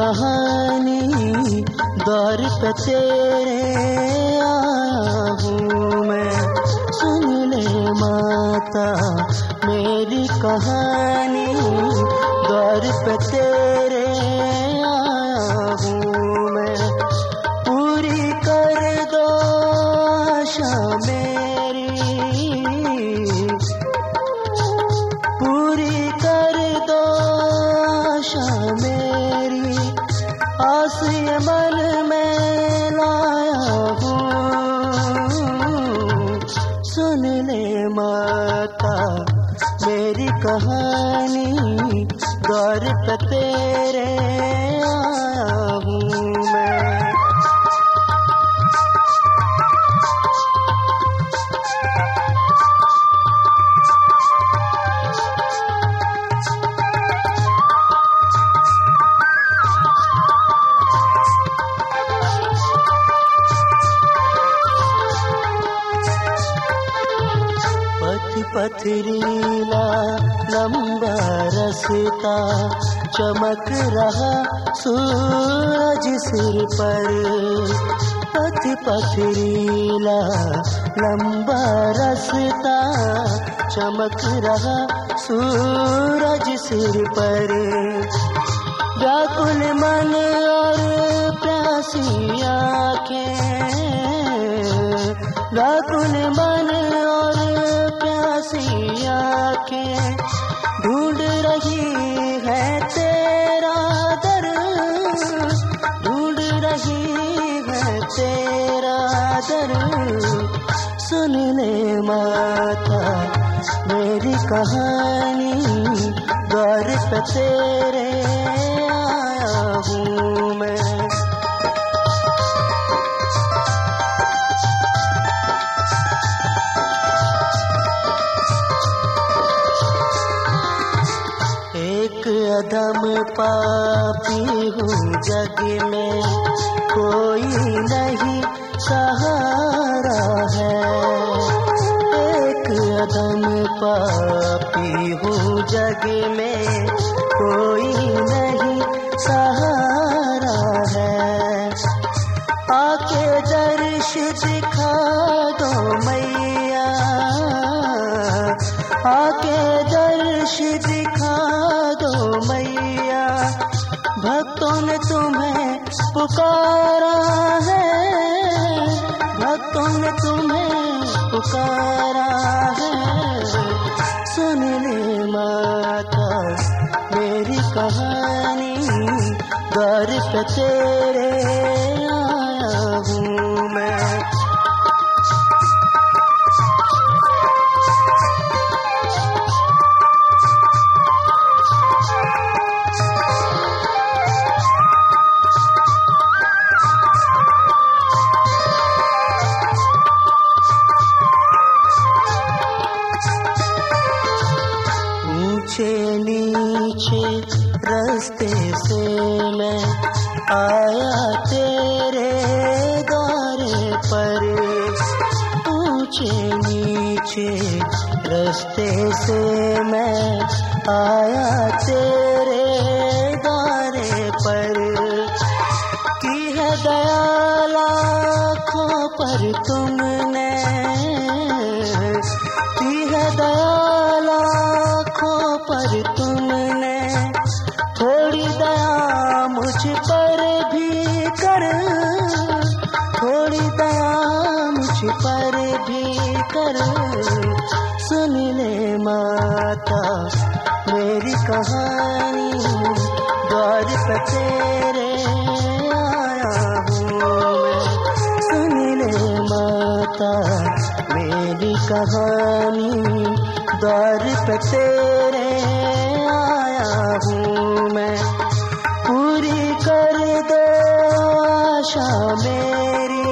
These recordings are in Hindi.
कहानी दौर पे तेरे आया हूँ मैं। सुन ले माता मेरी कहानी दौर पे तेरे आया हूँ मैं। पूरी कर दो आशा मेरी, पूरी कर दो आशा मेरी। आस ये मन में लाया हूँ। सुन ले माता मेरी कहानी दौर पे तेरे आया हूँ मैं। पथरीला लंबा रास्ता चमक रहा सूरज सिर पर। पथरीला लंबा रास्ता चमक रहा सूरज सिर पर। व्याकुल मन और प्यासी आँखें, व्याकुल मन और प्यासी आँखें ढूंढ रही है तेरा दर, ढूंढ रही है तेरा दर। सुन ले माता मेरी कहानी द्वार पे तेरे आया हूँ मैं। अधम पापी हूँ जग में, कोई नहीं सहारा है। एक अधम पापी हूँ जग में, कोई नहीं सहारा है। आके दर्श दिखा दो मैया, आके दर्श दिखा दो मैया। भक्तों ने तुम्हें पुकारा है, भक्तों ने तुम्हें पुकारा है। सुन ले माता मेरी कहानी द्वार पे तेरे आया हूँ मैं। नीचे रास्ते से मैं आया तेरे द्वारे पर। ऊंचे नीचे रास्ते से मैं आया तेरे द्वारे पर। की है दया लाखों पर तुमने, की है दया पर तुमने। थोड़ी दया मुझ पर भी कर, थोड़ी दया मुझ पर भी कर। सुन ले माता मेरी कहानी द्वार पे तेरे आया हूँ मैं। सुन ले माता मेरी कहानी द्वार पे तेरे आया हूँ मैं। पूरी कर दो आशा मेरी,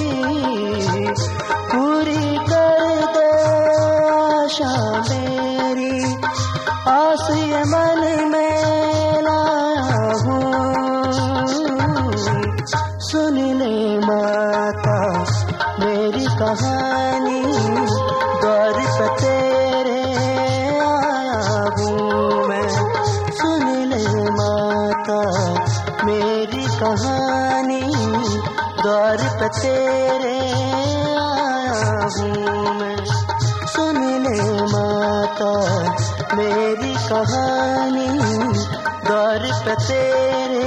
पूरी कर दो आशा मेरी। आस ये मन में लाया हूँ। सुन ले माता मेरी कहानी द्वार पे तेरे आया हूँ मैं। सुन ले माता मेरी कहानी, द्वार पे तेरे आया हूँ मैं। सुन ले माता मेरी कहानी, द्वार पे तेरे